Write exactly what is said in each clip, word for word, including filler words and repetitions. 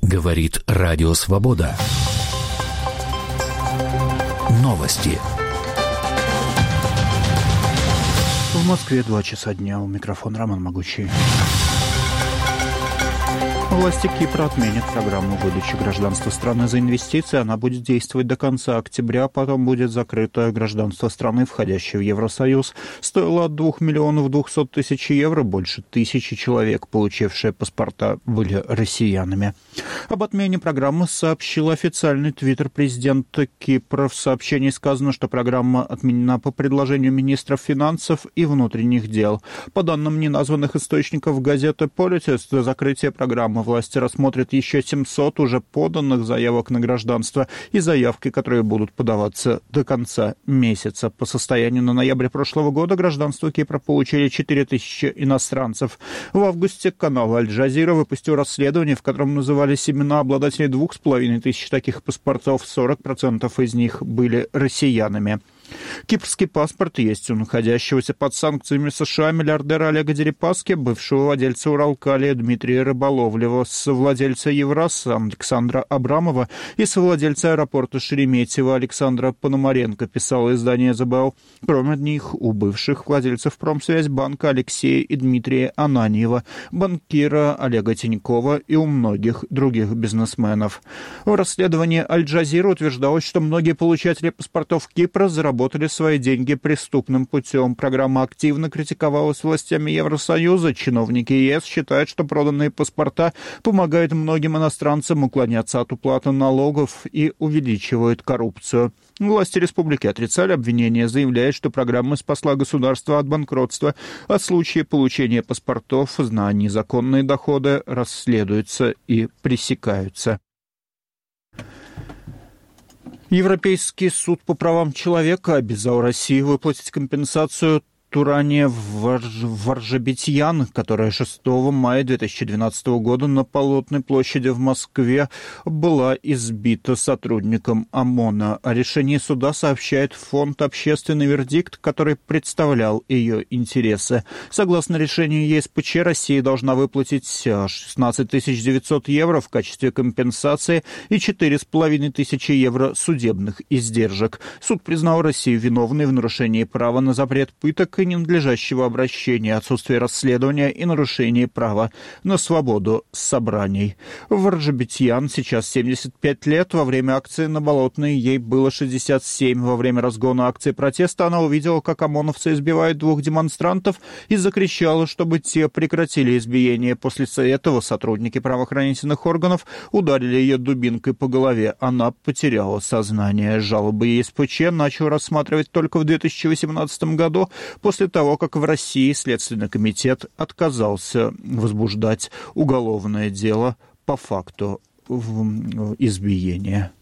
Говорит Радио Свобода. Новости. В Москве два часа дня. У микрофона Роман Могучий. Власти Кипра отменят программу выдачи гражданства страны за инвестиции. Она будет действовать до конца октября, потом будет закрыто гражданство страны, входящей в Евросоюз. Стоило от двух миллионов двухсот тысяч евро. Больше тысячи человек, получившие паспорта, были россиянами. Об отмене программы сообщил официальный твиттер президента Кипра. В сообщении сказано, что программа отменена по предложению министров финансов и внутренних дел. По данным неназванных источников газеты «Политис», до закрытия программы власти рассмотрят еще семьсот уже поданных заявок на гражданство и заявки, которые будут подаваться до конца месяца. По состоянию на ноябрь прошлого года гражданство Кипра получили четыре тысячи иностранцев. В августе канал Аль-Джазира выпустил расследование, в котором назывались имена обладателей двух с половиной тысяч таких паспортов. сорок процентов из них были россиянами. Кипрский паспорт есть у находящегося под санкциями США миллиардера Олега Дерипаски, бывшего владельца Уралкалия Дмитрия Рыболовлева, совладельца Евраса Александра Абрамова и совладельца аэропорта Шереметьево Александра Пономаренко, писало издание «The Bell». Кроме них, у бывших владельцев Промсвязьбанка Алексея и Дмитрия Ананьева, банкира Олега Тинькова и у многих других бизнесменов. В расследовании Аль-Джазира утверждалось, что многие получатели паспортов Кипра заработали Работали свои деньги преступным путем. Программа активно критиковалась властями Евросоюза. Чиновники ЕС считают, что проданные паспорта помогают многим иностранцам уклоняться от уплаты налогов и увеличивают коррупцию. Власти республики отрицали обвинения, заявляя, что программа спасла государство от банкротства, а случаи получения паспортов на незаконные доходы расследуются и пресекаются. Европейский суд по правам человека обязал Россию выплатить компенсацию Туране Варжабетьян, которая шестого мая две тысячи двенадцатого года на Болотной площади в Москве была избита сотрудником ОМОНа. О решении суда сообщает фонд «Общественный вердикт», который представлял ее интересы. Согласно решению ЕСПЧ, Россия должна выплатить шестнадцать тысяч девятьсот евро в качестве компенсации и четыре с половиной тысячи евро судебных издержек. Суд признал Россию виновной в нарушении права на запрет пыток и ненадлежащего обращения, отсутствие расследования и нарушение права на свободу собраний. Варжабетьян сейчас семьдесят пять лет. Во время акции на Болотной ей было шестьдесят семь. Во время разгона акции протеста она увидела, как ОМОНовцы избивают двух демонстрантов и закричала, чтобы те прекратили избиение. После этого сотрудники правоохранительных органов ударили ее дубинкой по голове. Она потеряла сознание. Жалобы ЕСПЧ начал рассматривать только в две тысячи восемнадцатом году, после того, как в России Следственный комитет отказался возбуждать уголовное дело по факту избиения.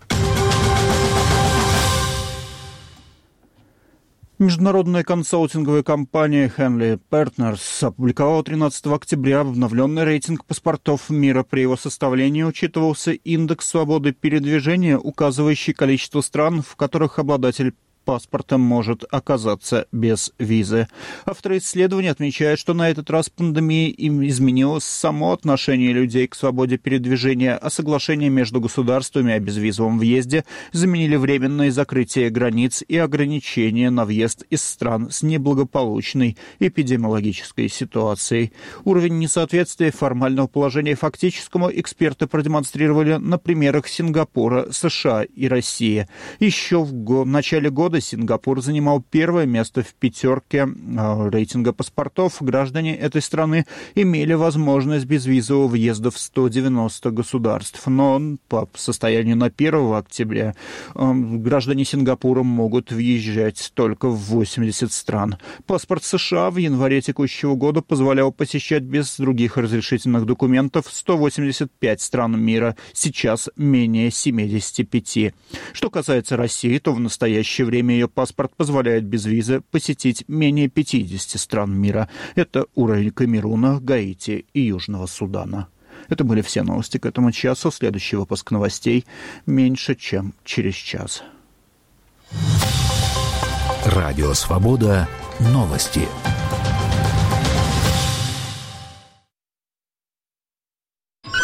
Международная консалтинговая компания Henley Partners опубликовала тринадцатого октября обновленный рейтинг паспортов мира. При его составлении учитывался индекс свободы передвижения, указывающий количество стран, в которых обладатель паспорта может оказаться без визы. Авторы исследования отмечают, что на этот раз пандемия им изменила само отношение людей к свободе передвижения, а соглашения между государствами о безвизовом въезде заменили временное закрытие границ и ограничения на въезд из стран с неблагополучной эпидемиологической ситуацией. Уровень несоответствия формального положения фактическому эксперты продемонстрировали на примерах Сингапура, США и России. Еще в го- начале года Сингапур занимал первое место в пятерке рейтинга паспортов. Граждане этой страны имели возможность безвизового въезда в сто девяносто государств. Но по состоянию на первого октября граждане Сингапура могут въезжать только в восемьдесят стран. Паспорт США в январе текущего года позволял посещать без других разрешительных документов сто восемьдесят пять стран мира, сейчас менее семидесяти пяти. Что касается России, то в настоящее время ее паспорт позволяет без визы посетить менее пятидесяти стран мира. Это уровень Камеруна, Гаити и Южного Судана. Это были все новости к этому часу. Следующий выпуск новостей меньше, чем через час. Радио «Свобода». Новости.